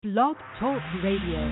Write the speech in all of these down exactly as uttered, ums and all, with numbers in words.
Blog Talk Radio.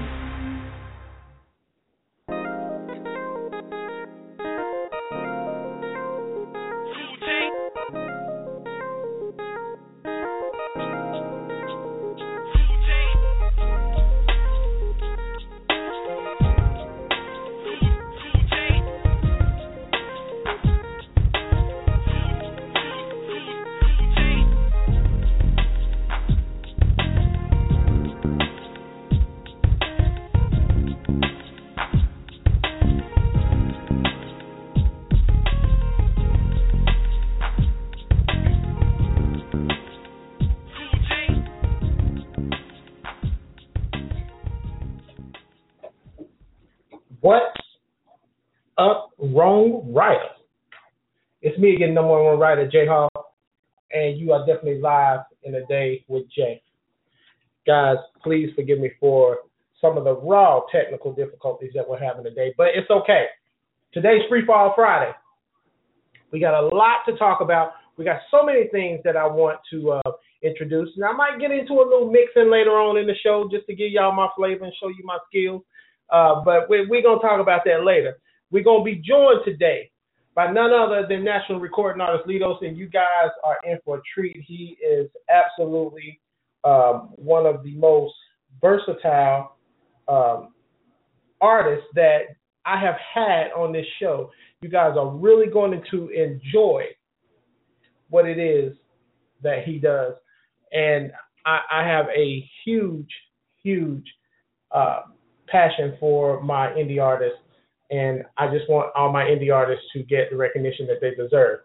What's up, wrong writer? It's me again, number one writer, Jay Hall, and you are definitely live in a day with Jay. Guys, please forgive me for some of the raw technical difficulties that we're having today, but it's okay. Today's Free Fall Friday. We got a lot to talk about. We got so many things that I want to uh, introduce, and I might get into a little mixing later on in the show just to give y'all my flavor and show you my skills. Uh, but we're, we're going to talk about that later. We're going to be joined today by none other than national recording artist Lidos, and you guys are in for a treat. He is absolutely um, one of the most versatile um, artists that I have had on this show. You guys are really going to enjoy what it is that he does. And I, I have a huge, huge uh, passion for my indie artists, and I just want all my indie artists to get the recognition that they deserve.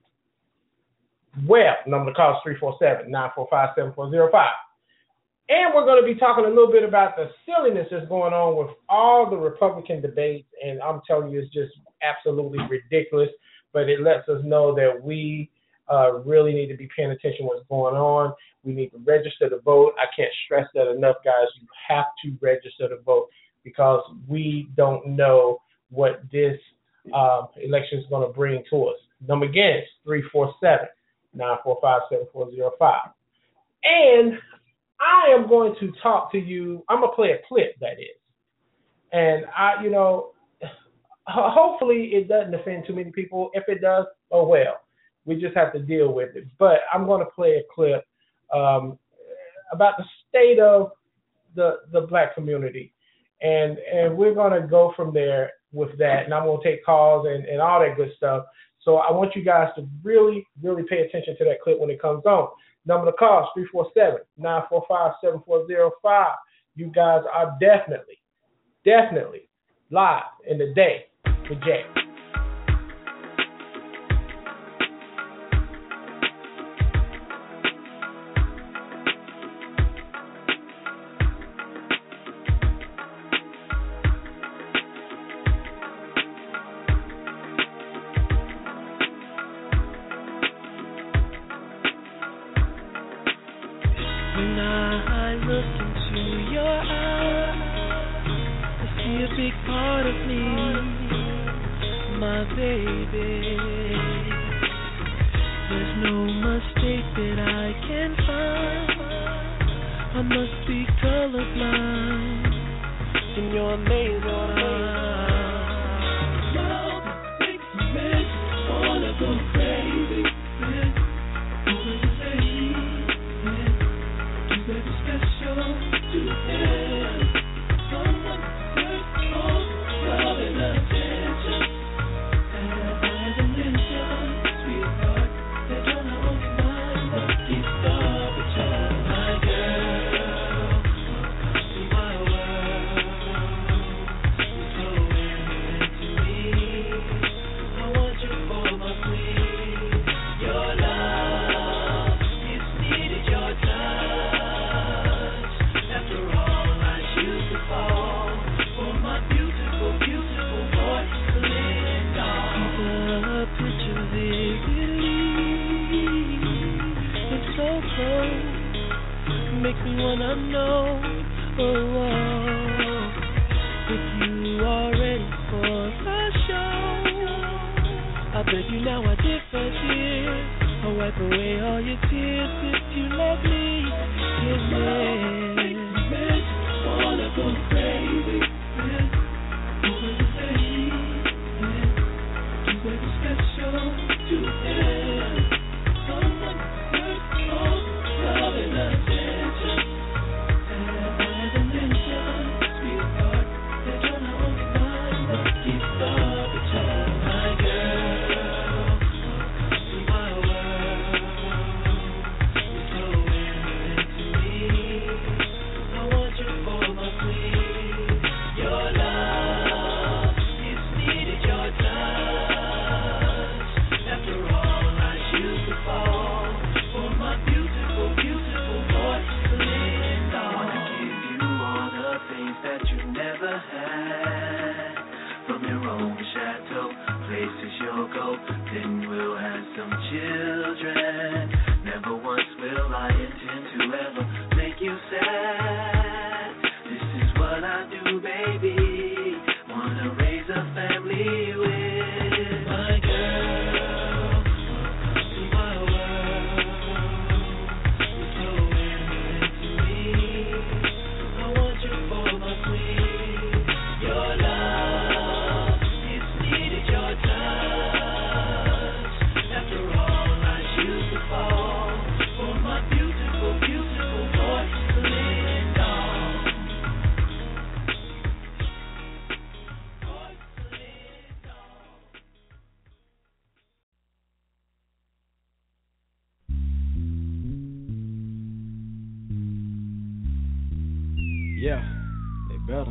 Well, number to call is three four seven, nine four five, seven four zero five. And we're going to be talking a little bit about the silliness that's going on with all the Republican debates, and I'm telling you, it's just absolutely ridiculous, but it lets us know that we uh, really need to be paying attention to what's going on. We need to register to vote. I can't stress that enough, guys. You have to register to vote because we don't know what this uh, election is going to bring to us. Number again is three four seven, nine four five, seven four zero five. And I am going to talk to you. I'm going to play a clip, that is. And, I, you know, hopefully it doesn't offend too many people. If it does, oh well. We just have to deal with it. But I'm going to play a clip um, about the state of the the black community. And and we're going to go from there with that. And I'm going to take calls and, and all that good stuff. So I want you guys to really, really pay attention to that clip when it comes on. Number to call is three four seven, nine four five, seven four zero five. You guys are definitely, definitely live in the day with Jay. When I look into your eyes, I see a big part of me, my baby. There's no mistake that I can find. I must be colorblind in your amazing eyes. Love makes me wanna go crazy. Special to them. Someone turns on love and attention. As a mention, sweetheart, they're gonna only mind what keeps the child. My girl, welcome to my world. You're so into me. I want you for my queen. Your love is needed, your time. Makes me wanna know, oh, oh, if you are ready for the show. I beg you now, I did for tears. I'll wipe away all your tears if you let me. Give me. that you never had. From your own chateau, places you'll go, then we'll have some children. Never once will I intend to ever make you sad. This is what I do, baby. Wanna raise a family with my girl. Welcome to my world. You're so innocent to me. I want you for my queen. Your love, it's needed your touch. After all, I choose to fall for my beautiful, beautiful porcelain doll. Porcelain doll. Yeah, they better.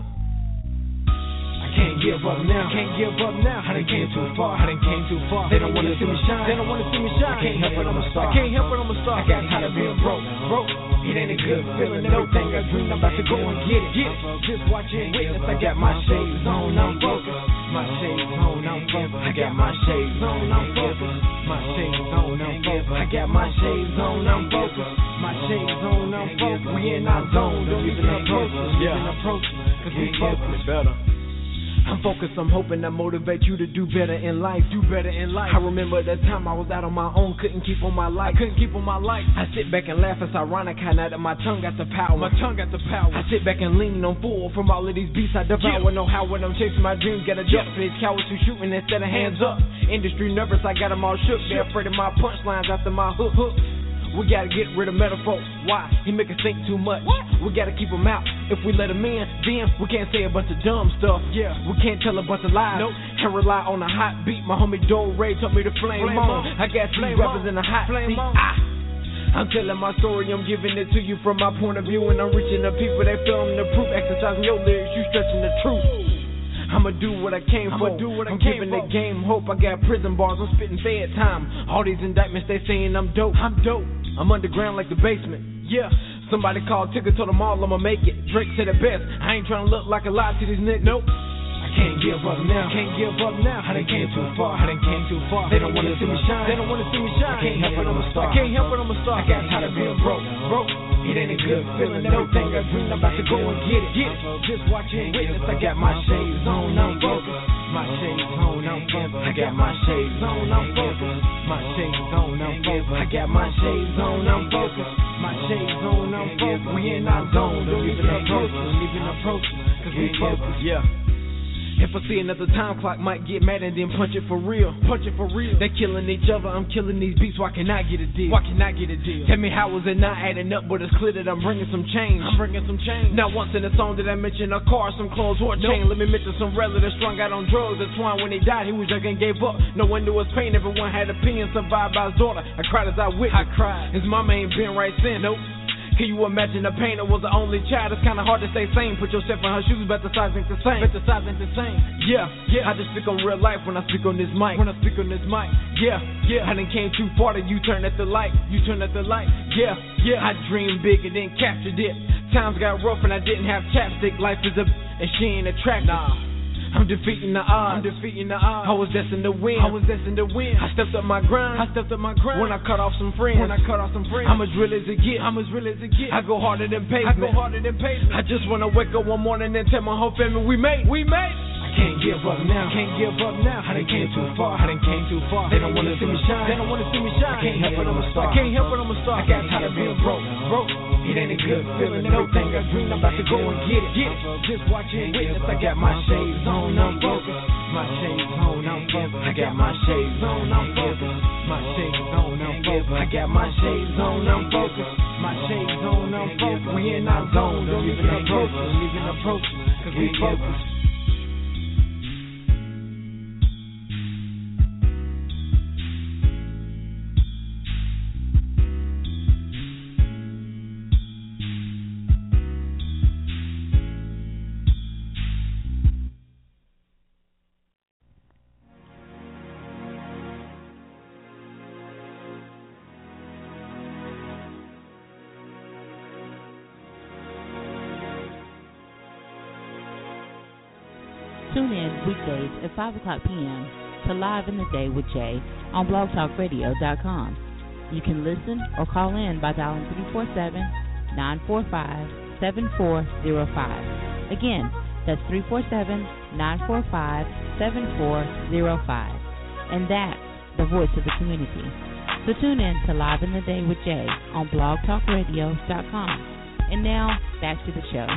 I can't give up now. Can't give up now. I done came too far. I done came too far. They don't wanna see me shine. They don't wanna see me shine. I can't help it, I'm a star. I can't help it, I'm a star. I got tired of being broke. Broke. It ain't a good feeling. Everything I dream, I'm about to go and get it. Get it. Just watch and witness. I got my shades on. I'm focused. My shades on. I'm focused. I got my shades on. I'm focused. My shades on. I'm focused. I got my shades on. I'm focused. My shades on. I'm focused. We in our zone. Don't even approach us. Don't even approach us. Cause we focused. Better. I'm focused, I'm hoping I motivate you to do better in life. Do better in life. I remember the time I was out on my own, couldn't keep on my life. I couldn't keep on my life. I sit back and laugh, it's ironic how now that my tongue got the power. My tongue got the power. I sit back and lean on full from all of these beats I devour. Yeah. Know how when I'm chasing my dreams, gotta jump for these cowards who shooting instead of hands up. Industry nervous, I got them all shook. They're afraid of my punchlines after my hook hook. We gotta get rid of metaphors. Why? He make us think too much. What? We gotta keep him out. If we let him in, then we can't say a bunch of dumb stuff. Yeah. We can't tell a bunch of lies. Nope. And rely on a hot beat. My homie Dole Ray told me to flame, flame on. on. I got three rappers in the hot flame seat. Ah. I'm telling my story, I'm giving it to you from my point of view. And I'm reaching the people that feel the proof. Exercising your lyrics, you stretching the truth. I'ma do what I came for. Do what I I'm giving the game hope. I got prison bars, I'm spitting fed time. All these indictments, they saying I'm dope. I'm dope. I'm underground like the basement. Yeah. Somebody called Tigger, told them all I'ma make it. Drake said it best. I ain't trying to look like a lie to these niggas. Nope. I can't give up now. Can't give up now. I done came too far. I done came too far. They don't wanna see me shine. They don't wanna see me shine. I can't help it, I'm a star. I can't help it, I'm a star. I got tired of being broke. Broke. It ain't a good feeling. Everything I dream, I'm about to go and get it. Get it. Just watch and witness. I got my shades on. I'm focused. My shades on. I'm focused. I got my shades on. I'm focused. My shades on. I'm focused. I got my shades on. I'm focused. My shades on. I'm focused. We in our zone. Don't even approach us. Don't even approach us. Cause we focused. Yeah. If I see another time clock, might get mad and then punch it for real. Punch it for real. They killing each other, I'm killing these beats. Why can't I get a deal? Why can't I get a deal? Tell me how is it not adding up, but it's clear that I'm bringing some change. I'm bringing some change. Not once in the song did I mention a car, some clothes, or a chain. Nope. Let me mention some relatives strung out on drugs. That's why when he died, he was young and gave up. No one knew his pain. Everyone had opinions. Survived by his daughter. I cried as I witnessed. I cried. His mama ain't been right since. Nope. Can you imagine the pain? I was the only child. It's kinda hard to stay sane. Put yourself in her shoes, but the size ain't the same. But the size ain't the same. Yeah, yeah. I just speak on real life when I speak on this mic. When I speak on this mic. Yeah, yeah. I done came too far that you turn at the light. You turn at the light. Yeah, yeah. I dreamed big and then captured it. Times got rough and I didn't have chapstick. Life is a and she ain't attractive. Nah. I'm defeating the odds. I'm defeating the odds. I was destined to win. I was destined to win. I stepped up my grind. I stepped up my grind. When I cut off some friends. When I cut off some friends. I'm as real as it get. I'm as real as it get. I go harder than pavement. I go harder than pavement. I just wanna wake up one morning and tell my whole family we made. We made. I can't give up now. Can't give up now. I done came too far. I done came too far. They don't wanna see me shine. They don't wanna see me shine. I can't help it, I'm a star. I can't help it, I'm a star. I got tired of being broke. Broke. It ain't a good feeling. Everything I dream, I'm about to go and get it. Get it. Just watch and witness. I got my shades on. I'm focused. My shades on. I'm focused. I got my shades on. I'm focused. My shades on. I'm focused. I got my shades on. I'm focused. My shades on. I'm focused. We in our zone. Don't even approach us. Don't even approach us. Cause we focused. Tune in weekdays at five o'clock p.m. to Live in the Day with Jay on blog talk radio dot com. You can listen or call in by dialing three four seven, nine four five, seven four zero five. Again, that's three four seven, nine four five, seven four zero five. And that's the voice of the community. So tune in to Live in the Day with Jay on blog talk radio dot com. And now, back to the show.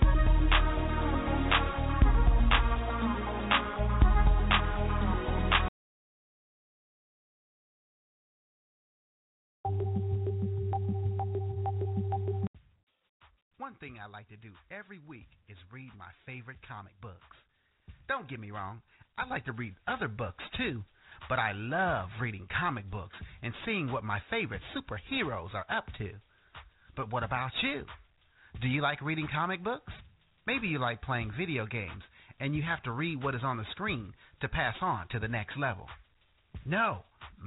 One thing I like to do every week is read my favorite comic books. Don't get me wrong, I like to read other books too, but I love reading comic books and seeing what my favorite superheroes are up to. But what about you? Do you like reading comic books? Maybe you like playing video games and you have to read what is on the screen to pass on to the next level. No,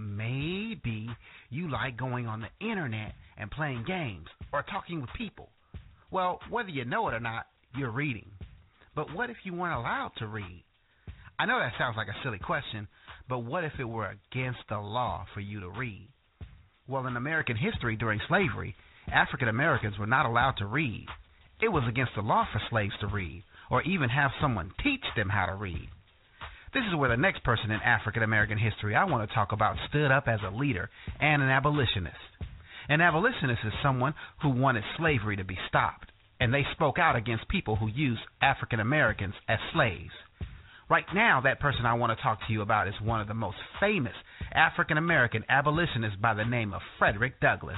maybe you like going on the internet and playing games or talking with people. Well, whether you know it or not, you're reading. But what if you weren't allowed to read? I know that sounds like a silly question, but what if it were against the law for you to read? Well, in American history during slavery, African Americans were not allowed to read. It was against the law for slaves to read, or even have someone teach them how to read. This is where the next person in African American history I want to talk about stood up as a leader and an abolitionist. An abolitionist is someone who wanted slavery to be stopped, and they spoke out against people who used African Americans as slaves. Right now, that person I want to talk to you about is one of the most famous African American abolitionists by the name of Frederick Douglass.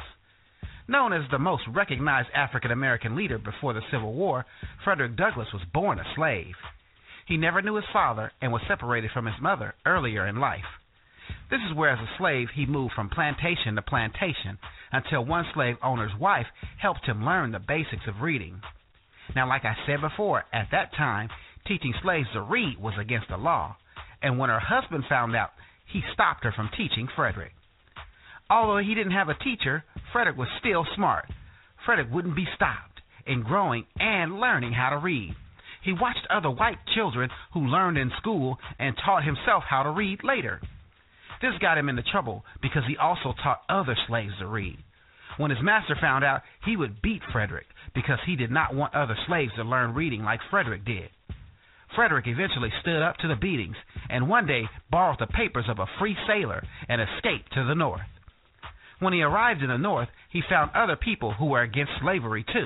Known as the most recognized African American leader before the Civil War, Frederick Douglass was born a slave. He never knew his father and was separated from his mother earlier in life. This is where, as a slave, he moved from plantation to plantation until one slave owner's wife helped him learn the basics of reading. Now, like I said before, at that time, teaching slaves to read was against the law, and when her husband found out, he stopped her from teaching Frederick. Although he didn't have a teacher, Frederick was still smart. Frederick wouldn't be stopped in growing and learning how to read. He watched other white children who learned in school and taught himself how to read later. This got him into trouble because he also taught other slaves to read. When his master found out, he would beat Frederick because he did not want other slaves to learn reading like Frederick did. Frederick eventually stood up to the beatings and one day borrowed the papers of a free sailor and escaped to the North. When he arrived in the North, he found other people who were against slavery too.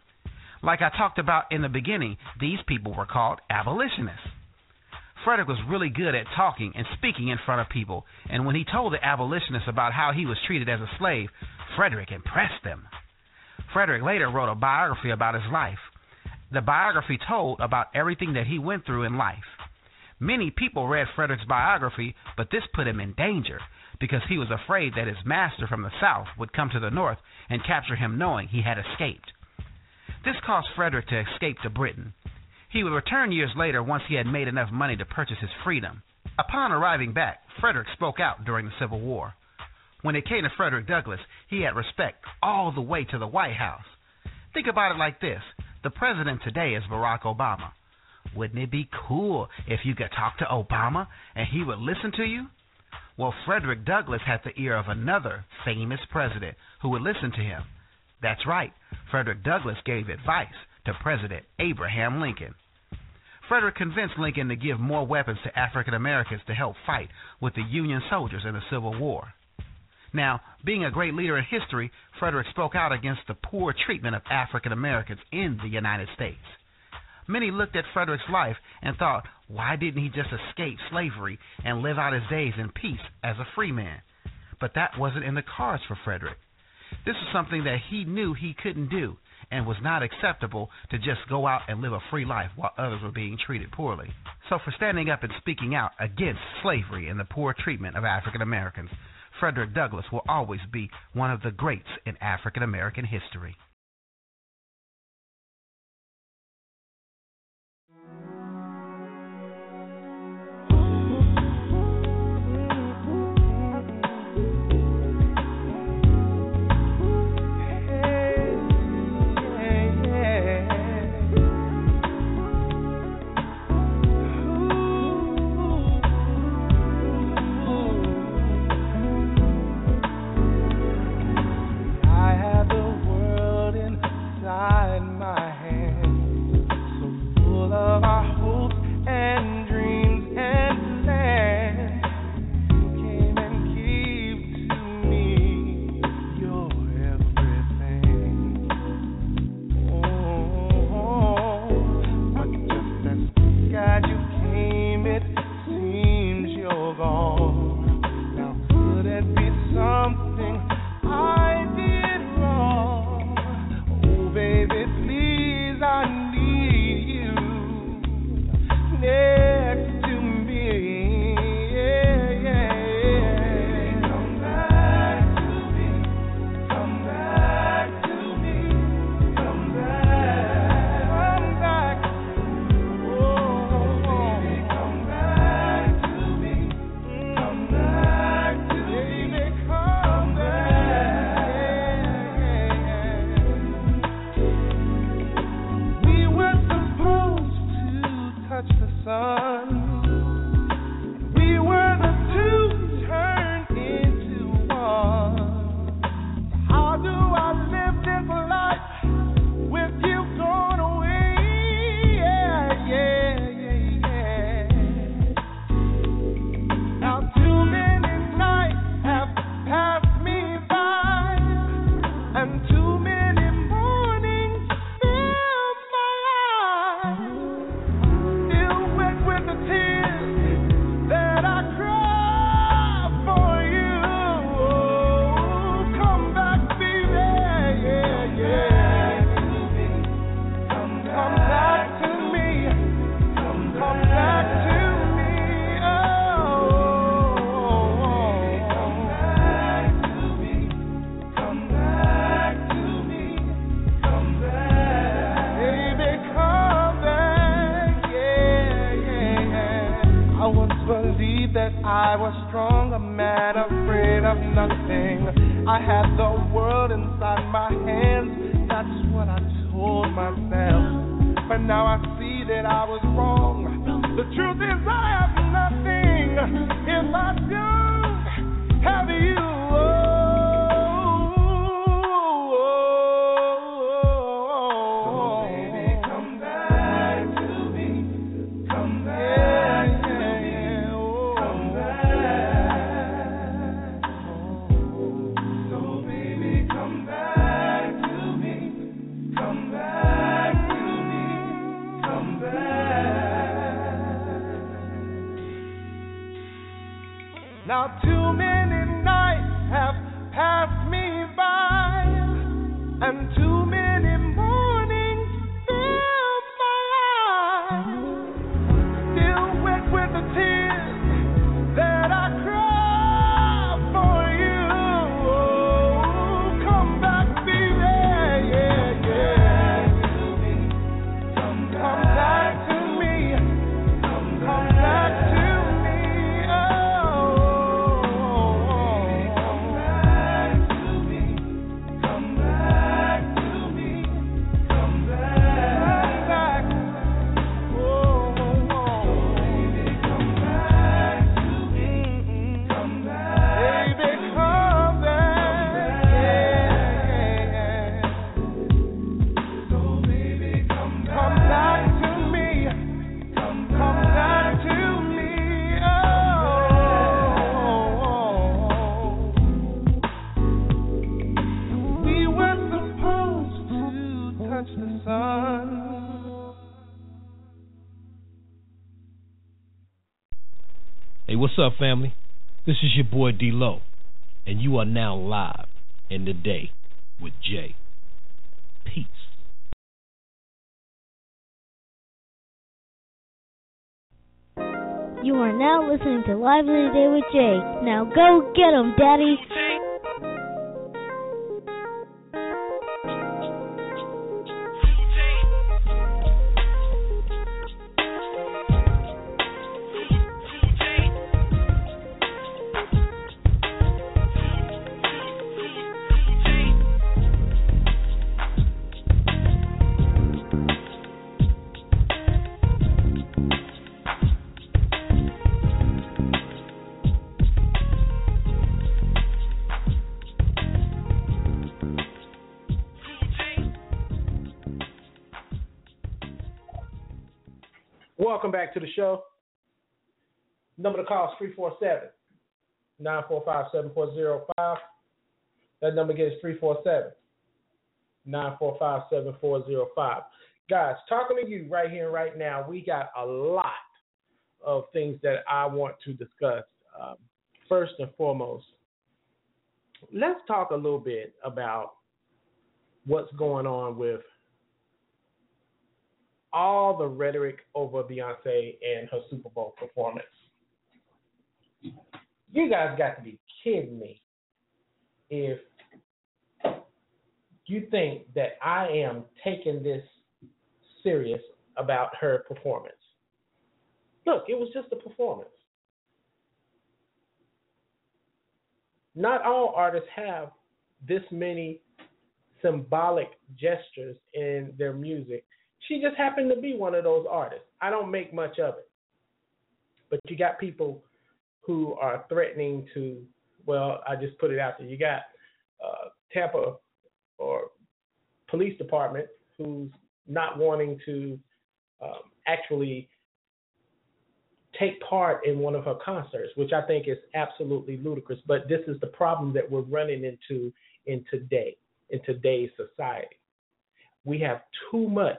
Like I talked about in the beginning, these people were called abolitionists. Frederick was really good at talking and speaking in front of people, and when he told the abolitionists about how he was treated as a slave, Frederick impressed them. Frederick later wrote a biography about his life. The biography told about everything that he went through in life. Many people read Frederick's biography, but this put him in danger because he was afraid that his master from the South would come to the North and capture him knowing he had escaped. This caused Frederick to escape to Britain. He would return years later once he had made enough money to purchase his freedom. Upon arriving back, Frederick spoke out during the Civil War. When it came to Frederick Douglass, he had respect all the way to the White House. Think about it like this. The president today is Barack Obama. Wouldn't it be cool if you could talk to Obama and he would listen to you? Well, Frederick Douglass had the ear of another famous president who would listen to him. That's right, Frederick Douglass gave advice to President Abraham Lincoln. Frederick convinced Lincoln to give more weapons to African Americans to help fight with the Union soldiers in the Civil War. Now, being a great leader in history, Frederick spoke out against the poor treatment of African Americans in the United States. Many looked at Frederick's life and thought, why didn't he just escape slavery and live out his days in peace as a free man? But that wasn't in the cards for Frederick. This was something that he knew he couldn't do and was not acceptable to just go out and live a free life while others were being treated poorly. So for standing up and speaking out against slavery and the poor treatment of African Americans, Frederick Douglass will always be one of the greats in African American history. Ooh. sun. We were the two turned into one. How do I live this life with you gone away? Yeah, yeah, yeah, yeah. Now too many nights have passed me by, and too many mornings fill my eyes, still wet with the tears that I cry for you. Oh, come back, baby, yeah, yeah. Come back to me, come back to me, oh. Come back to me, come back to me, come back. Baby, come back, yeah, yeah, yeah. I once believed that I was strong, a man afraid of nothing. I had the world inside my hands, that's what I told myself. But now I see that I was wrong. The truth is I have nothing if I don't have you. So baby, come back to me. Come back to me. Come back. So baby, come back to me. Come back to me. Come back. Now too many nights have passed me by, and too many mornings fill my eyes, still wet with the tears that I cry for you. Oh, come back, baby, yeah, yeah. Come back to me, come back to me, oh. Come back to me, come back to me, come back. Oh, baby, come back to me, come back. Baby, come back, yeah. So baby, come back, come back to me, come back to me, oh. We were supposed to touch the sun. Hey, what's up, family? This is your boy D-Lo, and you are now live in the day with Jay. Peace. You are now listening to Live in the Day with Jay. Now go get 'em, Daddy. Welcome back to the show. Number to call is three four seven, nine four five, seven four zero five. That number again is three four seven, nine four five, seven four zero five. Guys, talking to you right here and right now, we got a lot of things that I want to discuss. Um, first and foremost, let's talk a little bit about what's going on with all the rhetoric over Beyonce and her Super Bowl performance. You guys got to be kidding me if you think that I am taking this serious about her performance. Look, it was just a performance. Not all artists have this many symbolic gestures in their music. She just happened to be one of those artists. I don't make much of it. But you got people who are threatening to, well, I just put it out there. You got uh, Tampa or police department who's not wanting to um, actually take part in one of her concerts, which I think is absolutely ludicrous. But this is the problem that we're running into in today, in today's society. We have too much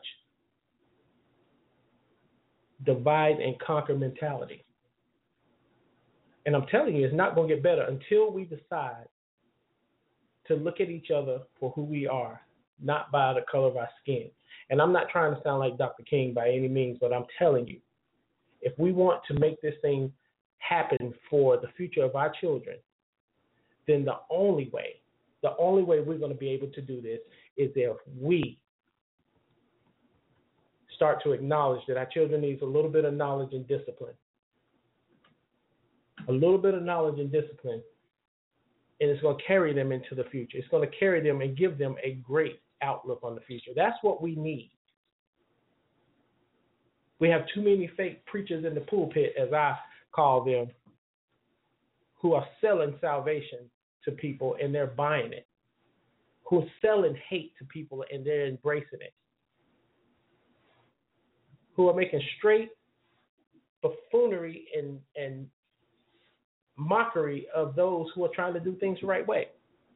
divide and conquer mentality. And I'm telling you, it's not going to get better until we decide to look at each other for who we are, not by the color of our skin. And I'm not trying to sound like Doctor King by any means, but I'm telling you, if we want to make this thing happen for the future of our children, then the only way, the only way we're going to be able to do this is if we start to acknowledge that our children need a little bit of knowledge and discipline. A little bit of knowledge and discipline, and it's going to carry them into the future. It's going to carry them and give them a great outlook on the future. That's what we need. We have too many fake preachers in the pulpit, as I call them, who are selling salvation to people and they're buying it, who are selling hate to people and they're embracing it, who are making straight buffoonery and, and mockery of those who are trying to do things the right way.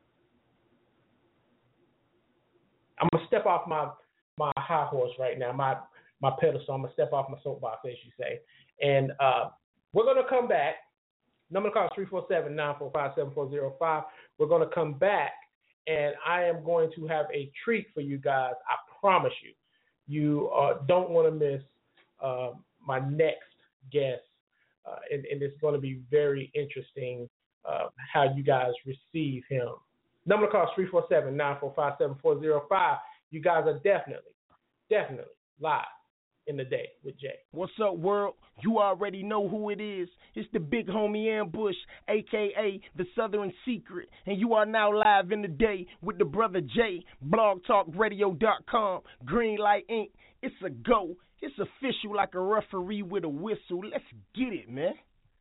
I'm going to step off my, my high horse right now, my, my pedestal. I'm going to step off my soapbox, as you say. And uh, we're going to come back. Number to call is three four seven, nine four five, seven four zero five. We're going to come back, and I am going to have a treat for you guys. I promise you. You uh, don't want to miss uh, my next guest. Uh, and, and it's going to be very interesting uh, how you guys receive him. Number to call is three four seven, nine four five, seven four zero five. You guys are definitely, definitely live in the day with Jay. What's up, world? You already know who it is. It's the big homie Ambush, a k a the Southern Secret. And you are now live in the day with the brother Jay, blog talk radio dot com, Greenlight Incorporated. It's a go. It's official like a referee with a whistle. Let's get it, man.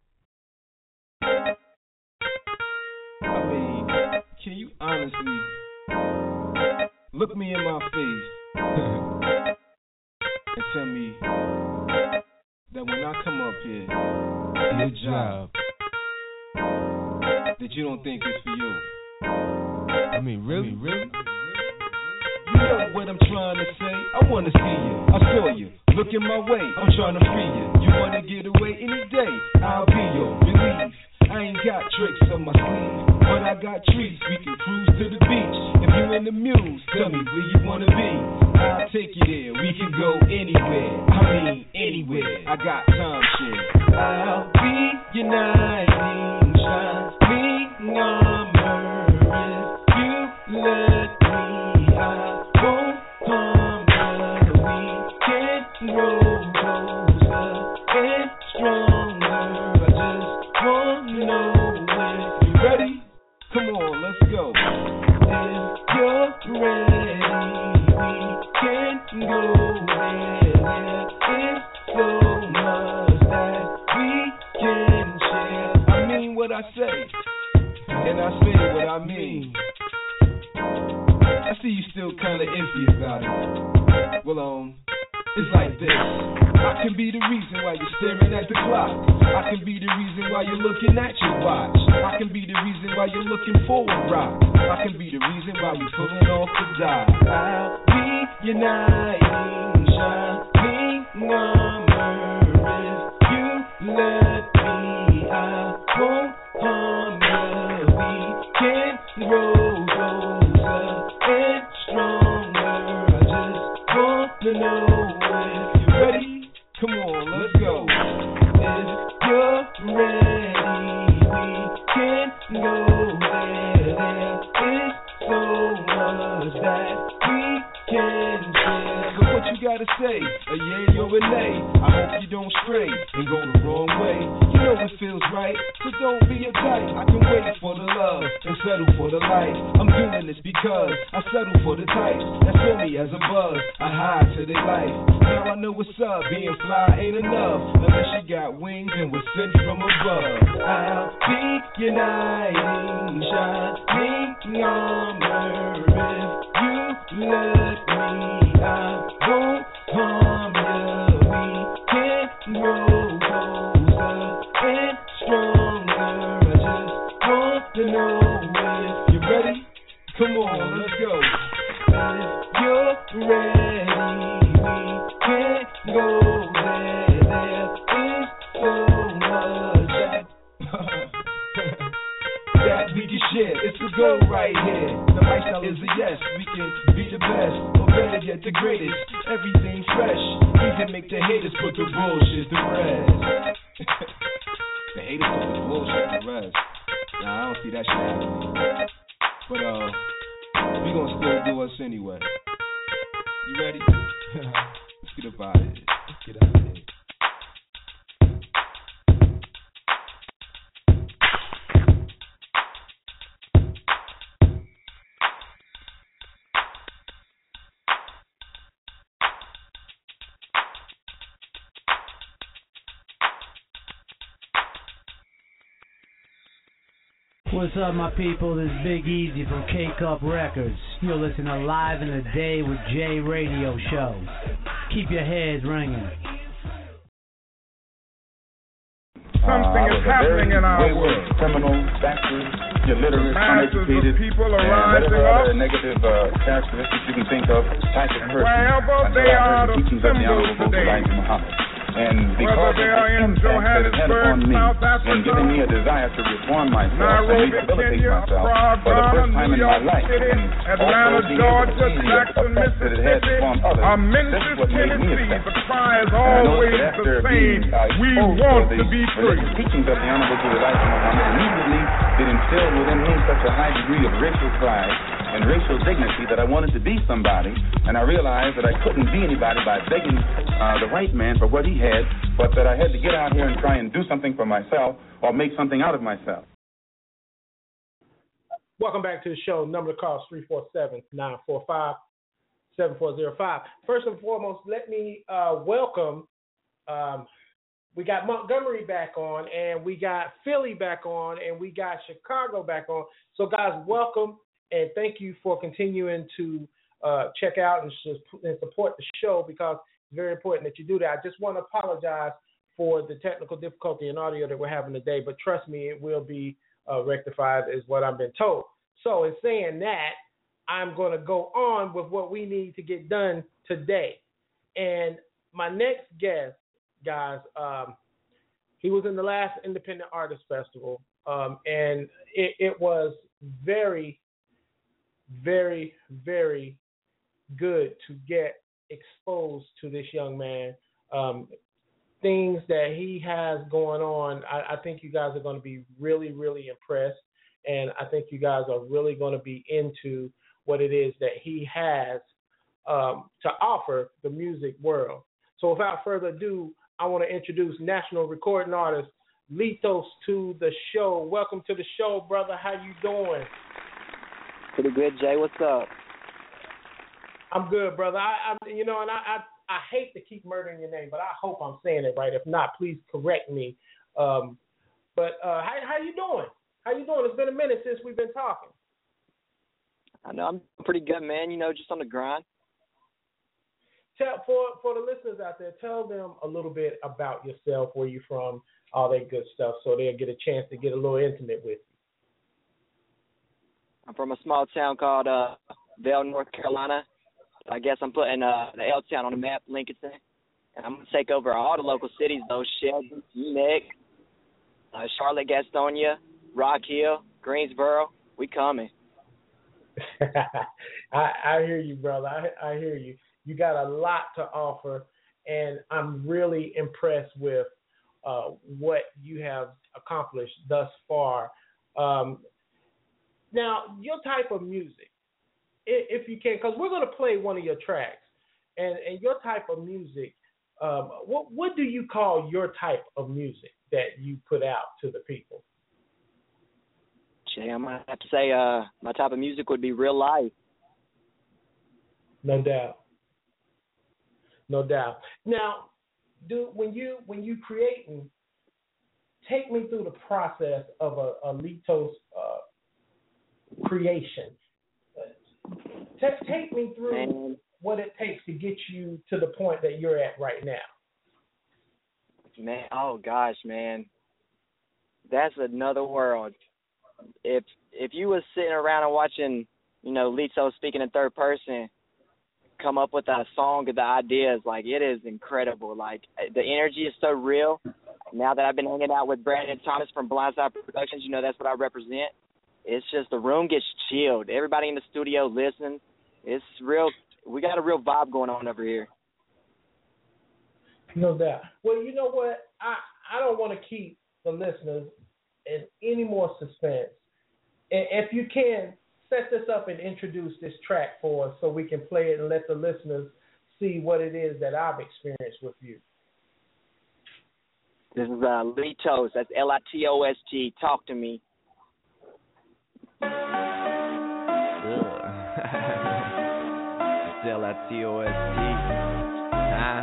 I mean, can you honestly look me in my face and tell me that when I come up here, your job, that you don't think it's for you? I mean, really? I mean, really? You know what I'm trying to say? I want to see you. I saw you. Looking my way. I'm trying to free you. You want to get away any day? I'll be your relief. I ain't got tricks on my sleeve, but I got treats. We can cruise to the beach. If you in the muse, tell me where you want to be. I'll take you there. We can go anywhere. I mean, anywhere. I got time shit. I'll be your knight in shine. Me, number if you let me. I won't harm you. We can grow closer and stronger. I just want to know if you ready. Come on, let's go. If you're ready, we can go where there is so much that we can share. I mean what I say, and I say what I mean. I see you still kinda iffy about it. Well, um, it's like this. I can be the reason why you're staring at the clock. I can be the reason why you're looking at your watch. I can be the reason why you're looking for a rock. I can be the reason why you're pulling off the dime. I'll be your knight in shine. Me number if you let me. I won't harm you. We can grow closer and stronger. I just want to know if you're ready. Come on, let's go. If you're ready, we can go where there is so much that we can share. So what you Diego Renee. I hope you don't stray and go the wrong way. You know it feels right, so don't be a type. I can wait for the love and settle for the life. I'm doing this because I settle for the types that feel me as a buzz. I hide to their life. Now I know what's up. Being fly ain't enough unless you got wings and was sent from above. I'll be your knight in shining armor if you let me. I won't harm you. We can grow closer and stronger. I just want to know if you're ready. Come on, let's go. If you're ready, we can go there. There is so much that, that we can share. It's a go right here. The lifestyle is a yes. We can be the best, or better yet, the greatest. Everything fresh. Even make the haters put the bullshit to rest. The haters put the bullshit to rest. Nah, I don't see that shit happening. But uh, we gonna still do us anyway. You ready? Let's get up out of here. Let's get out of here. What's up, my people? This is Big Easy from K-Cup Records. You're listening to Live in the Day with Jay Radio Show. Keep your heads ringing. Something uh, is happening in our world. Criminal, backward, illiterate, uneducated, people are and rising whatever up. other negative uh, characteristics you can think of, type of person. Wherever until they I heard are the the teachings of the symbols Honorable today. Elijah Muhammad. And because Whether they of are the in impact that it had Johannesburg, upon me, South and Africa, giving me a desire to reform myself Nairobi, and rehabilitate Kenya, myself Prague, for the first Ghana, time New in my York life, City, and Atlanta, also being able to Georgia, see the Jackson, effect that it has Mississippi, upon others, or this Memphis, is what made me Tennessee, effective. the cry is And I noticed always that the after same. being, uh, We exposed want the to be free. teachings of the Honorable Elijah Muhammad, immediately it instilled within me such a high degree of racial pride and racial dignity that I wanted to be somebody, and I realized that I couldn't be anybody by begging uh, the white man for what he had, but that I had to get out here and try and do something for myself or make something out of myself. Welcome back to the show. Number to call is three four seven, nine four five, seven four zero five. First and foremost, let me uh, welcome, um, we got Montgomery back on, and we got Philly back on, and we got Chicago back on. So, guys, welcome, and thank you for continuing to uh, check out and, and support the show, because it's very important that you do that. I just want to apologize for the technical difficulty in audio that we're having today, but trust me, it will be uh, rectified, is what I've been told. So in saying that, I'm going to go on with what we need to get done today. And my next guest, guys, um, he was in the last Independent Artist Festival, um, and it, it was very, very, very good to get exposed to this young man. Um, things that he has going on, I, I think you guys are going to be really, really impressed, and I think you guys are really going to be into what it is that he has um, to offer the music world. So without further ado, I want to introduce national recording artist Lethos to the show. Welcome to the show, brother. How you doing? Pretty good, Jay. What's up? I'm good, brother. I, I you know, and I, I, I hate to keep murdering your name, but I hope I'm saying it right. If not, please correct me. Um, but uh, how how you doing? How you doing? It's been a minute since we've been talking. I know I'm pretty good, man. You know, just on the grind. Tell for for the listeners out there, tell them a little bit about yourself, where you from, all that good stuff, so they'll get a chance to get a little intimate with you. I'm from a small town called uh, Vail, North Carolina. I guess I'm putting uh, the L town on the map, Lincolnton, and I'm gonna take over all the local cities, though. Shelby, Nick, uh, Charlotte, Gastonia, Rock Hill, Greensboro. We coming. I, I hear you, brother. I, I hear you. You got a lot to offer, and I'm really impressed with uh, what you have accomplished thus far. Um, now, your type of music, if you can, because we're going to play one of your tracks, and, and your type of music Um, what what do you call your type of music that you put out to the people? Jay, I might have to say uh, my type of music would be real life. No doubt. No doubt. Now, do when you when you creating, take me through the process of a, a Litos uh, creation. Take, take me through Man. what it takes to get you to the point that you're at right now. Man, oh gosh, man, that's another world. If if you was sitting around and watching, you know, Litos speaking in third person, come up with a song and the ideas, like it is incredible. Like the energy is so real. Now that I've been hanging out with Brandon Thomas from Blindside Productions, you know that's what I represent. It's just the room gets chilled. Everybody in the studio listens. It's real. We got a real vibe going on over here. No doubt. Well, you know what? I, I don't want to keep the listeners in any more suspense. And if you can, set this up and introduce this track for us so we can play it and let the listeners see what it is that I've experienced with you. This is uh, Litos. That's L I T O S G. Talk to me. L I T O S G. Huh?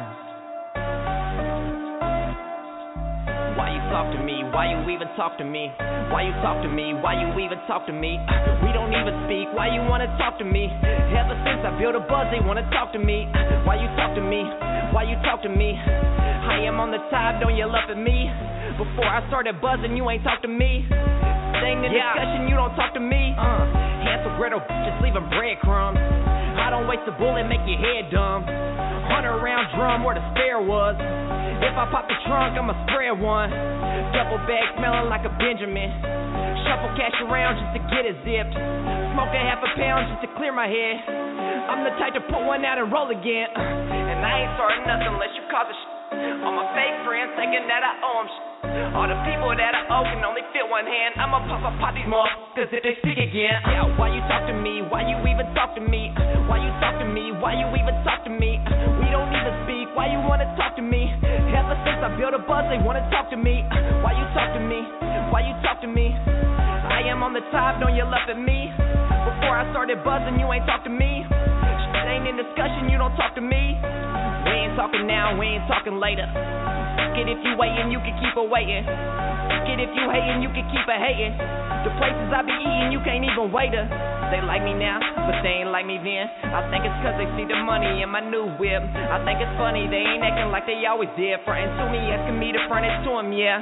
Why you talk to me? Why you even talk to me? Why you talk to me? Why you even talk to me? We don't even speak. Why you wanna talk to me? Ever since I built a buzz, they wanna talk to me. Why you talk to me? Why you talk to me? I am on the top, don't yell up at me. Before I started buzzing, you ain't talk to me. Staying in yeah. discussion, you don't talk to me. Uh, Hansel, Gretel, just leaving breadcrumbs. I don't waste a bullet, make your head dumb. Hundred round drum where the spare was. If I pop the trunk, I'ma spread one. Double bag smelling like a Benjamin. Shuffle cash around just to get it zipped. Smoke a half a pound just to clear my head. I'm the type to put one out and roll again. And I ain't starting nothing unless you cause a sh**. All my fake friends thinking that I owe them sh**. All the people that I owe can only fit one hand. I'ma pop up pop these motherfuckers if they speak again. Yeah, why you talk to me? Why you even talk to me? Why you talk to me? Why you even talk to me? We don't even speak. Why you wanna talk to me? Ever since I built a buzz, they wanna talk to me. Why you talk to me? Why you talk to me? I am on the top, don't yell up at me. Before I started buzzing, you ain't talk to me. Shit ain't in discussion, you don't talk to me. We ain't talking now, we ain't talking later. Fuck it if you waiting, you can keep a waiting. Fuck it if you hating, you can keep a hating. The places I be eating, you can't even wait her. They like me now, but they ain't like me then. I think it's cause they see the money in my new whip. I think it's funny, they ain't acting like they always did. Frontin' to me, asking me to front it to them, yeah.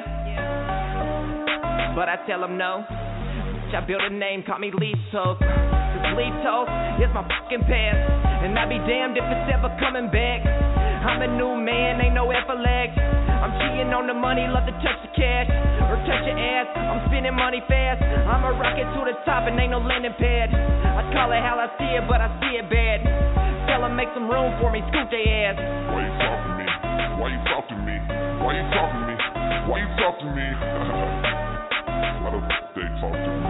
But I tell them no. I built a name, call me Litos. Cause Litos is my fucking past. And I be damned if it's ever coming back. I'm a new man, ain't no F legs. I'm cheating on the money, love to touch the cash. Or touch your ass, I'm spending money fast. I'm a rocket to the top and ain't no landing pad. I call it how I see it, but I see it bad. Tell them make some room for me, scoot they ass. Why you talk to me? Why you talk to me? Why you talk to me? Why you talk to me? Why the f*** they talk to me?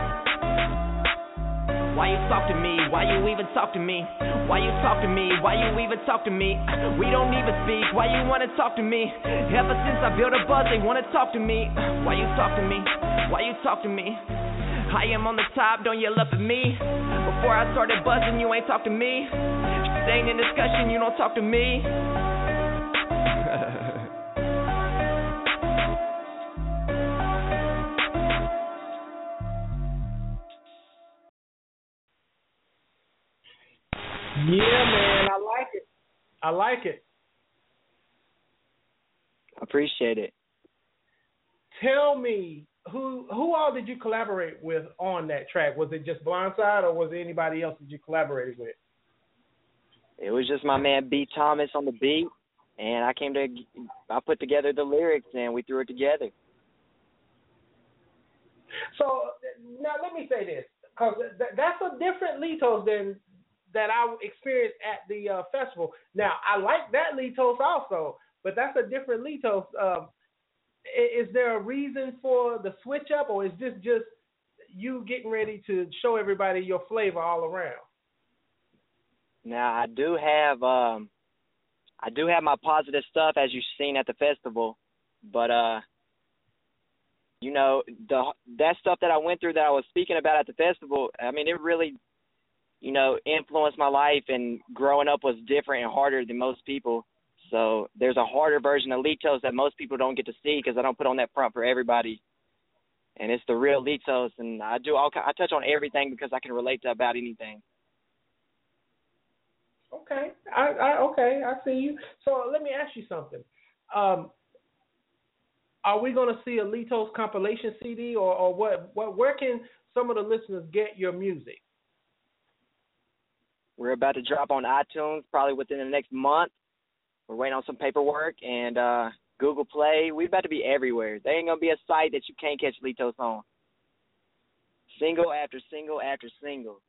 Why you talk to me? Why you even talk to me? Why you talk to me? Why you even talk to me? We don't even speak. Why you wanna talk to me? Ever since I built a buzz, they wanna talk to me. Why you talk to me? Why you talk to me? I am on the top, don't yell up at me. Before I started buzzing, you ain't talk to me. Staying in discussion, you don't talk to me. Yeah, man, I like it. I like it. Appreciate it. Tell me, who who all did you collaborate with on that track? Was it just Blindside, or was there anybody else that you collaborated with? It was just my man B. Thomas on the beat, and I came to, I put together the lyrics, and we threw it together. So now let me say this, because th- that's a different Litos than that I experienced at the uh, festival. Now, I like that Litos also, but that's a different Litos. Um, is there a reason for the switch up, or is this just you getting ready to show everybody your flavor all around? Now, I do have um, I do have my positive stuff, as you've seen at the festival, but uh, you know, the that stuff that I went through that I was speaking about at the festival, I mean, it really, you know, influenced my life, and growing up was different and harder than most people. So there's a harder version of Litos that most people don't get to see because I don't put on that front for everybody. And it's the real Litos, and I do all, I touch on everything because I can relate to about anything. Okay, I, I okay, I see you. So let me ask you something. Um, are we going to see a Litos compilation C D, or, or what? What? Where can some of the listeners get your music? We're about to drop on iTunes probably within the next month. We're waiting on some paperwork, and uh, Google Play. We're about to be everywhere. There ain't going to be a site that you can't catch Litos on. Single after single after single.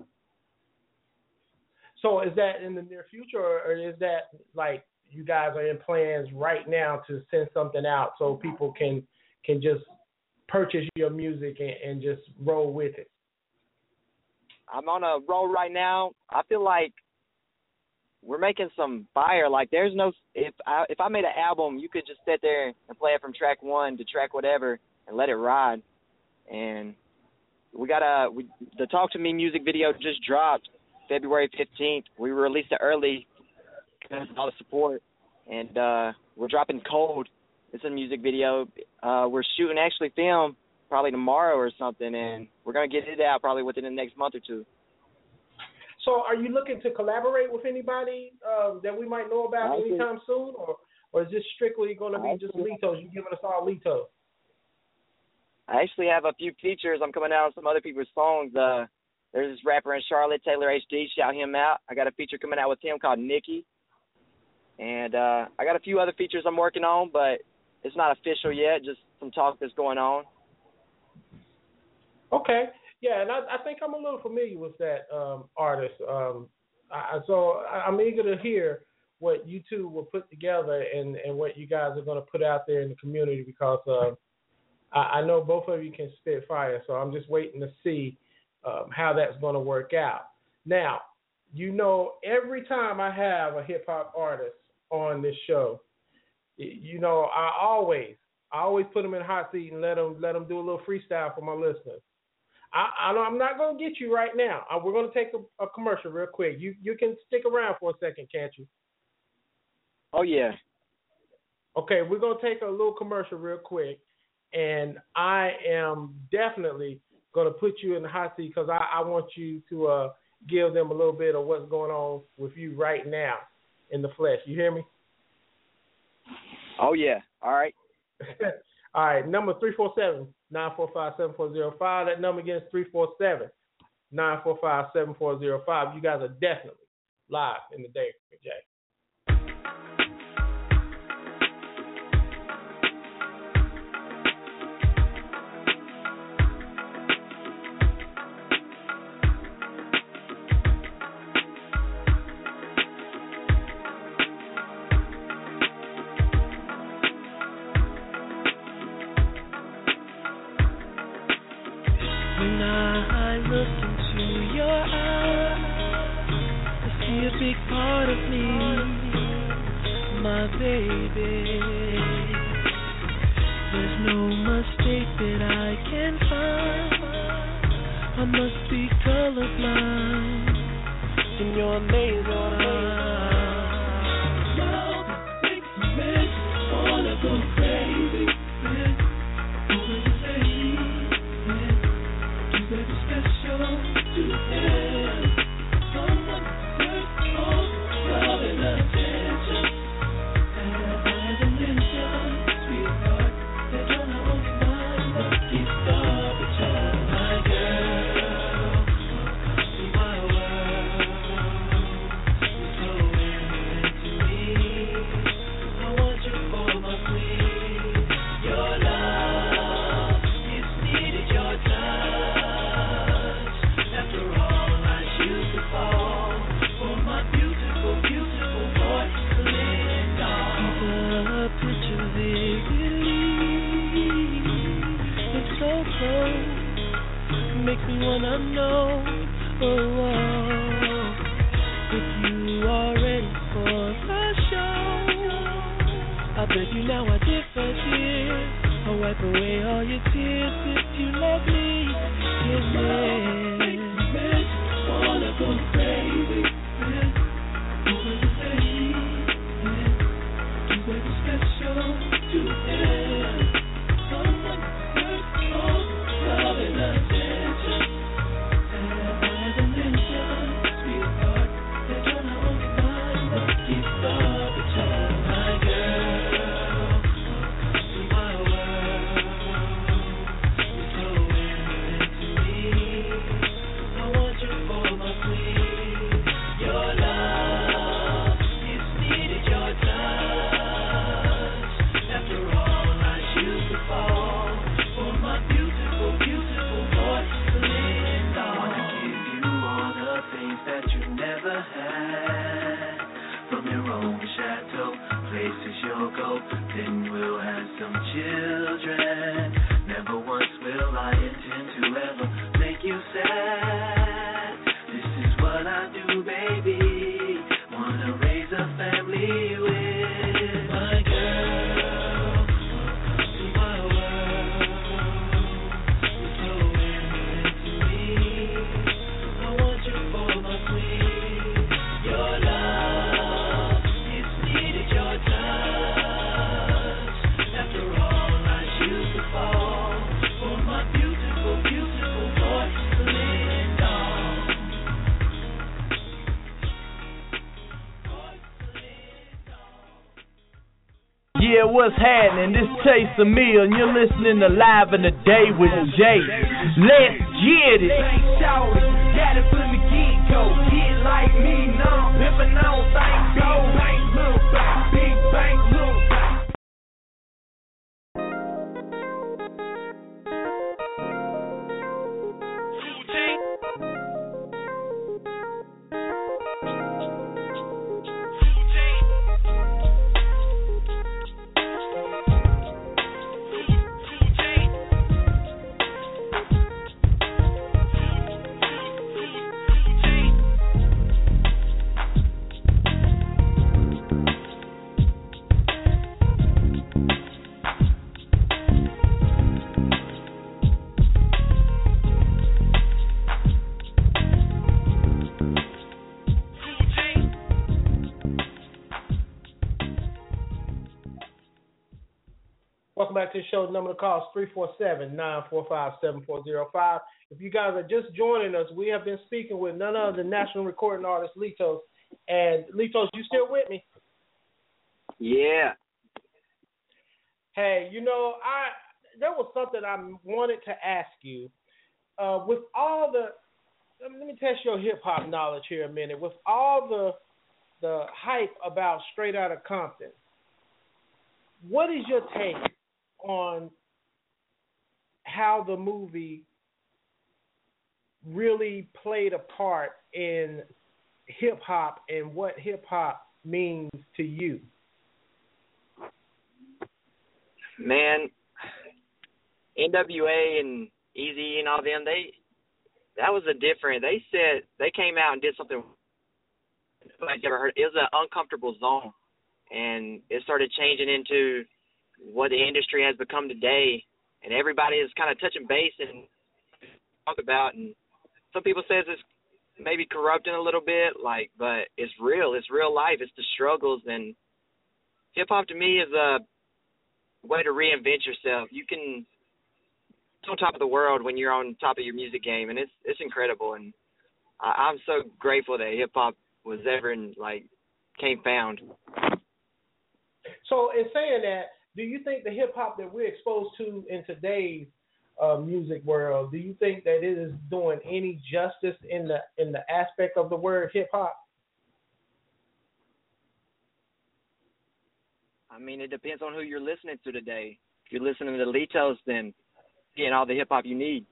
So is that in the near future, or, or is that like you guys are in plans right now to send something out so people can can just purchase your music and, and just roll with it? I'm on a roll right now. I feel like we're making some fire. Like there's no if I if I made an album, you could just sit there and play it from track one to track whatever and let it ride. And we got a we, the Talk to Me music video just dropped February fifteenth. We released it early because of all the support, and uh, we're dropping Cold. It's a music video. Uh, we're shooting actually film probably tomorrow or something, and we're gonna get it out probably within the next month or two. So are you looking to collaborate with anybody uh, that we might know about anytime soon, or, or is this strictly going to be just Litos? You giving us all Litos? I actually have a few features. I'm coming out on some other people's songs. Uh, there's this rapper in Charlotte, Taylor H D. Shout him out. I got a feature coming out with him called Nikki. And uh, I got a few other features I'm working on, but it's not official yet, just some talk that's going on. Okay. Yeah, and I, I think I'm a little familiar with that um, artist. Um, I, so I'm eager to hear what you two will put together and, and what you guys are going to put out there in the community, because uh, I, I know both of you can spit fire. So I'm just waiting to see um, how that's going to work out. Now, you know, every time I have a hip hop artist on this show, you know, I always, I always put them in the hot seat and let them let them do a little freestyle for my listeners. I, I, I'm not going to get you right now. I, we're going to take a, a commercial real quick. You you can stick around for a second, can't you? Oh, yeah. Okay, we're going to take a little commercial real quick, and I am definitely going to put you in the hot seat because I, I want you to uh, give them a little bit of what's going on with you right now in the flesh. You hear me? Oh, yeah. All right. All right, number three four seven, nine four five, seven four zero five. That number again is three four seven, nine four five, seven four zero five. You guys are definitely live in the day with Jay. When I look into your eyes, I see a big part of me, my baby. There's no mistake that I can find. I must be colorblind in your amazing eyes. Love makes me wanna go crazy. Makes me wanna know, oh, oh, if you are ready for the show. I beg you now, I dip a tear. I'll wipe away all your tears if you let me. Give me. Wanna go crazy. You were the baby. You were the special to him. Someone hurt all love and attention. And as I mentioned, sweetheart, that you're not only mine, but keep the return. My girl, to my world, you're so innocent to me. I want you for my queen. Your love, it's needed your touch. After all, I choose to fall for my beautiful, beautiful porcelain doll. Wanna give you all the things that you never had. From your own chateau, places you'll go, then we'll have some children. Never once will I intend to ever make you sad. This is what I do, baby. Wanna raise a family with my girl. To my world, you're so innocent to me. I want you for my queen. Your love, it's needed your touch. After all, I choose to fall for my beautiful, beautiful porcelain doll. Yeah, what's happening? This Chase Emile, and you're listening to Live in the Day with Jay. Let's get it. Shawty, got it from the get-go. Get like me, now I'm pimpin' on things. Big bank, little bank, big bank, little bank. Welcome back to the show. The number to call is three four seven, nine four five, seven four zero five. If you guys are just joining us, we have been speaking with none other than national recording artist Litos. And Litos, you still with me? Yeah. Hey, you know, I there was something I wanted to ask you. Uh, with all the, let me test your hip hop knowledge here a minute. With all the the hype about Straight Outta Compton, what is your take on how the movie really played a part in hip hop and what hip hop means to you? Man, N W A and Eazy and all them, they that was a different. They said they came out and did something nobody's ever heard. It was an uncomfortable zone, and it started changing into what the industry has become today. And everybody is kind of touching base and talk about. And some people says it's maybe corrupting a little bit, like, but it's real. It's real life. It's the struggles. And hip hop to me is a way to reinvent yourself. You can be on top of the world when you're on top of your music game, and it's it's incredible. And I, I'm so grateful that hip hop was ever in, like, came found. So in saying that, do you think the hip hop that we're exposed to in today's uh, music world, do you think that it is doing any justice in the in the aspect of the word hip hop? I mean, it depends on who you're listening to today. If you're listening to Litos, then you're getting all the hip hop you need.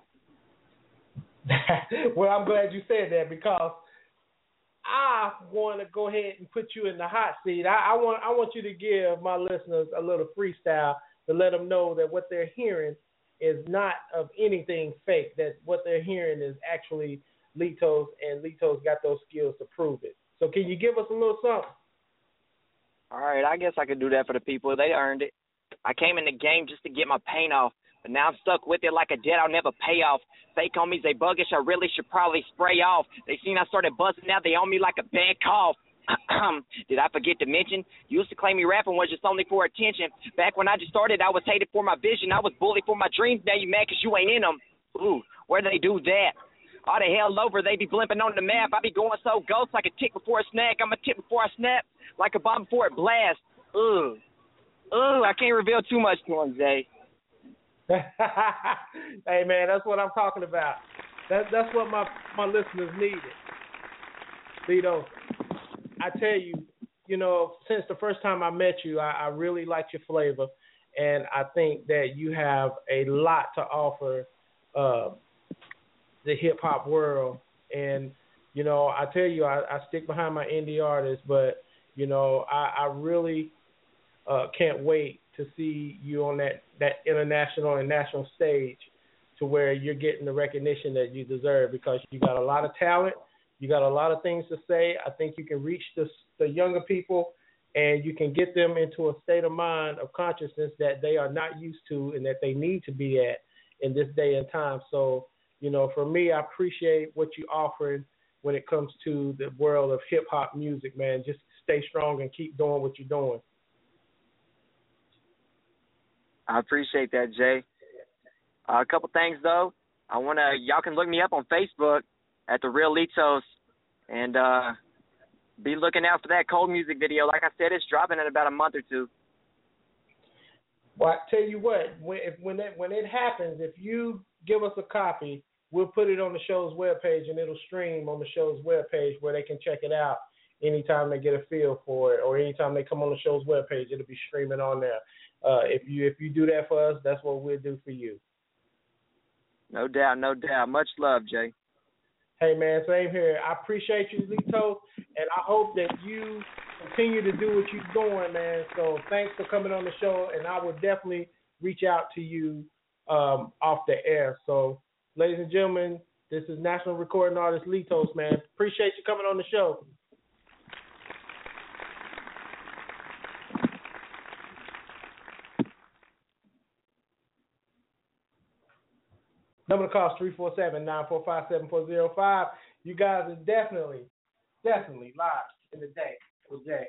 Well, I'm glad you said that, because I want to go ahead and put you in the hot seat. I, I want I want you to give my listeners a little freestyle to let them know that what they're hearing is not of anything fake, that what they're hearing is actually Litos, and Litos got those skills to prove it. So can you give us a little something? All right, I guess I could do that for the people. They earned it. I came in the game just to get my paint off, but now I'm stuck with it like a debt I'll never pay off. Fake homies, they buggish, I really should probably spray off. They seen I started buzzing, now they on me like a bad cough. Did I forget to mention? You used to claim me rapping was just only for attention. Back when I just started, I was hated for my vision. I was bullied for my dreams. Now you mad because you ain't in them. Ooh, where they do that? All the hell over, they be blimping on the map. I be going so ghost like a tick before a snack. I'm a tick before I snap, like a bomb before it blast. Ooh, ooh, I can't reveal too much to him, Zay. Hey, man, that's what I'm talking about. That, that's what my, my listeners needed. Lito, I tell you, you know, since the first time I met you, I, I really liked your flavor, and I think that you have a lot to offer uh, the hip-hop world. And, you know, I tell you, I, I stick behind my indie artists, but, you know, I, I really uh, can't wait to see you on that, that international and national stage to where you're getting the recognition that you deserve, because you got a lot of talent. You got a lot of things to say. I think you can reach the, the younger people, and you can get them into a state of mind of consciousness that they are not used to and that they need to be at in this day and time. So, you know, for me, I appreciate what you're offering when it comes to the world of hip-hop music, man. Just stay strong and keep doing what you're doing. I appreciate that, Jay. Uh, a couple things, though. I want to, y'all can look me up on Facebook at The Real Litos, and uh, be looking out for that Cold Music video. Like I said, it's dropping in about a month or two. Well, I tell you what, when if, when it when it happens, if you give us a copy, we'll put it on the show's webpage, and it'll stream on the show's webpage where they can check it out anytime they get a feel for it, or anytime they come on the show's webpage, it'll be streaming on there. Uh, if you if you do that for us, that's what we'll do for you. No doubt, no doubt. Much love, Jay. Hey, man, same here. I appreciate you, Lito, and I hope that you continue to do what you're doing, man. So thanks for coming on the show, and I will definitely reach out to you um, off the air. So, ladies and gentlemen, this is national recording artist Litos, man. Appreciate you coming on the show. Number to call is three four seven, nine four five, seven four zero five. You guys are definitely, definitely live in the day with Jay.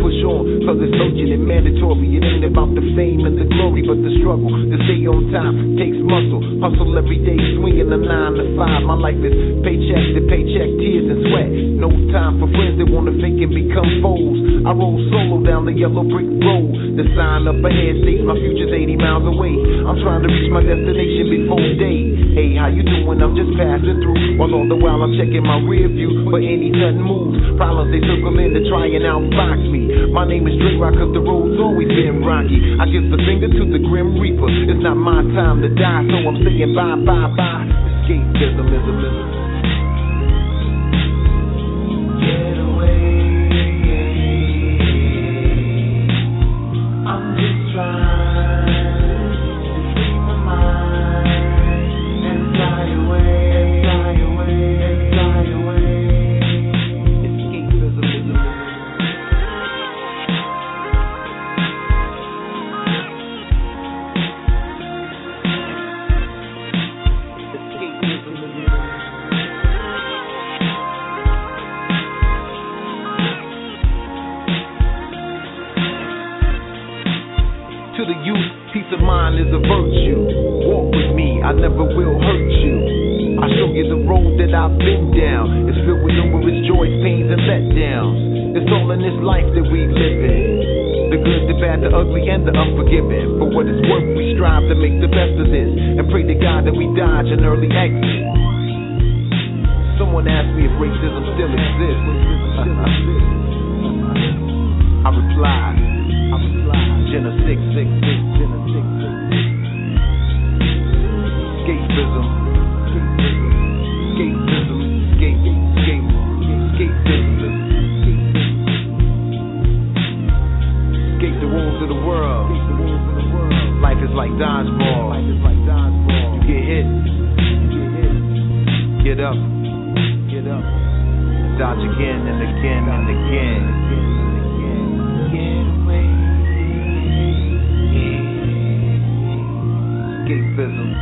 Cause it's urgent and mandatory. It ain't about the fame and the glory, but the struggle to stay on top. takes muscle. Hustle every day, swinging a nine to five. My life is paycheck to paycheck, tears and sweat. No time for friends that wanna fake and become foes. I roll solo down the yellow brick road. The sign up ahead states my future's eighty miles away. I'm trying to reach my destination before day. Hey, how you doing? I'm just passing through. While all the while I'm checking my rear view for any sudden moves. Problems they circle in to try and outbox me. My name is Dre Rock, cause the road's always been rocky. I give the finger to the Grim Reaper. It's not my time to die, so I'm saying bye, bye, bye. Escapism is a myth. Get away. I'm just trying to free my mind and fly away, and fly away, and fly away. Escapism is a myth. To the youth, peace of mind is a virtue. Walk with me, I never will hurt you. I show you the road that I've been down. It's filled with numerous joys, pains, and letdowns. It's all in this life that we live in. The good, the bad, the ugly, and the unforgiving. For what it's worth, we strive to make the best of this. And pray to God that we dodge an early exit. Someone asked me if racism still exists. I replied, I replied, Jenna six six six, Jenna six six six. Escapism, escapism, escape, escape, escapism. Escape the wolves of the world. Life is like dodgeball. You get hit, get up, get up, dodge again and again and again. Escapism.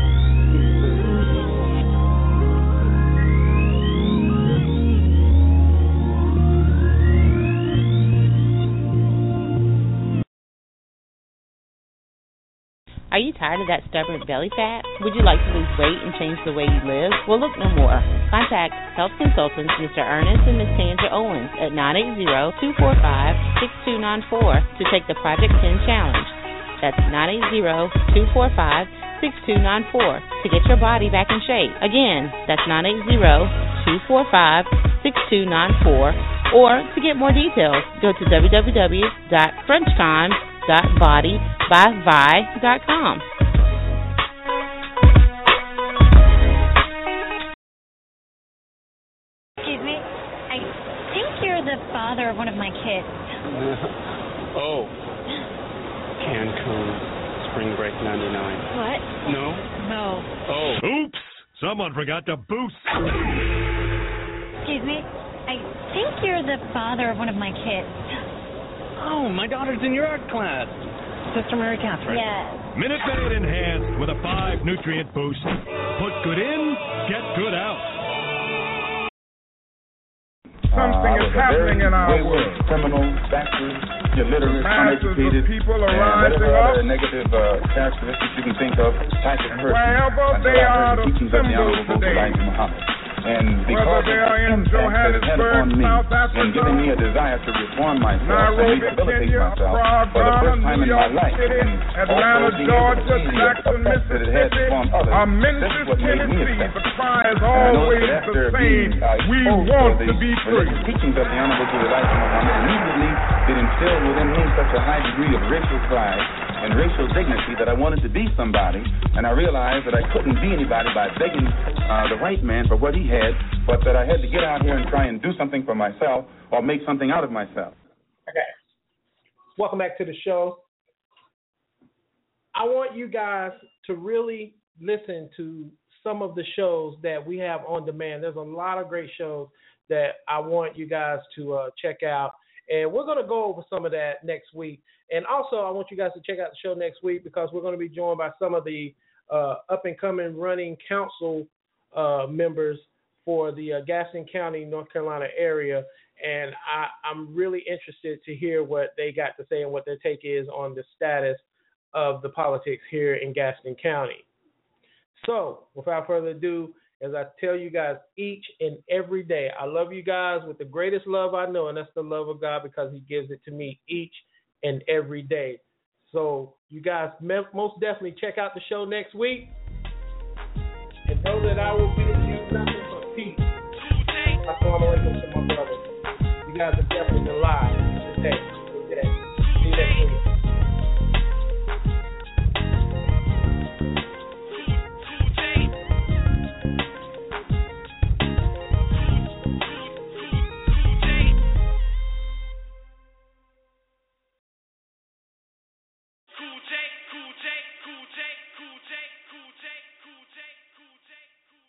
Are you tired of that stubborn belly fat? Would you like to lose weight and change the way you live? Well, look no more. Contact Health Consultants Mister Ernest and Miz Tandra Owens at nine eight zero, two four five, six two nine four to take the Project ten Challenge. That's nine eight zero, two four five, six two nine four to get your body back in shape. Again, that's nine eight zero, two four five, six two nine four. Or to get more details, go to w w w dot crunch time dot body by vi dot com. Excuse me, I think you're the father of one of my kids. Oh. Cancun, Spring Break ninety-nine. What? No? No. Oh. Oops! Someone forgot to boost. Excuse me, I think you're the father of one of my kids. Oh, my daughter's in your art class. Sister Mary Catherine. Yes. Minute Maid Enhanced with a five nutrient boost. Put good in, get good out. Something is happening in our world. Criminal, backward, illiterate, Masses uneducated, of people are and rising whatever up. other negative uh, characteristics you can think of, type of person. Wherever until they I heard are the the teachings of the symbols Honorable today. Elijah Muhammad. And because Whether of they are the in impact that it had Johannesburg, upon me, South Africa, and giving me a desire to reform myself Nairobi, and rehabilitate Kenya, myself Prague, for the first time New in my York life, City, and Atlanta, also being able to Georgia, see the Jackson, effect that it had Mississippi, upon others. or This Memphis, is what made me Tennessee, effective. the cry is And I know always that after the being same. uh, We exposed want to to the be free. religious teachings of the Honorable Elijah Muhammad, immediately it instilled within me such a high degree of racial pride and racial dignity that I wanted to be somebody, and I realized that I couldn't be anybody by begging uh, the white man for what he had, but that I had to get out here and try and do something for myself or make something out of myself. Okay. Welcome back to the show. I want you guys to really listen to some of the shows that we have on demand. There's a lot of great shows that I want you guys to uh, check out. And we're going to go over some of that next week. And also, I want you guys to check out the show next week because we're going to be joined by some of the uh, up-and-coming running council uh, members for the uh, Gaston County, North Carolina area. And I, I'm really interested to hear what they got to say and what their take is on the status of the politics here in Gaston County. So, without further ado, as I tell you guys each and every day, I love you guys with the greatest love I know, and that's the love of God because he gives it to me each and every day. So, you guys most definitely check out the show next week and know that I will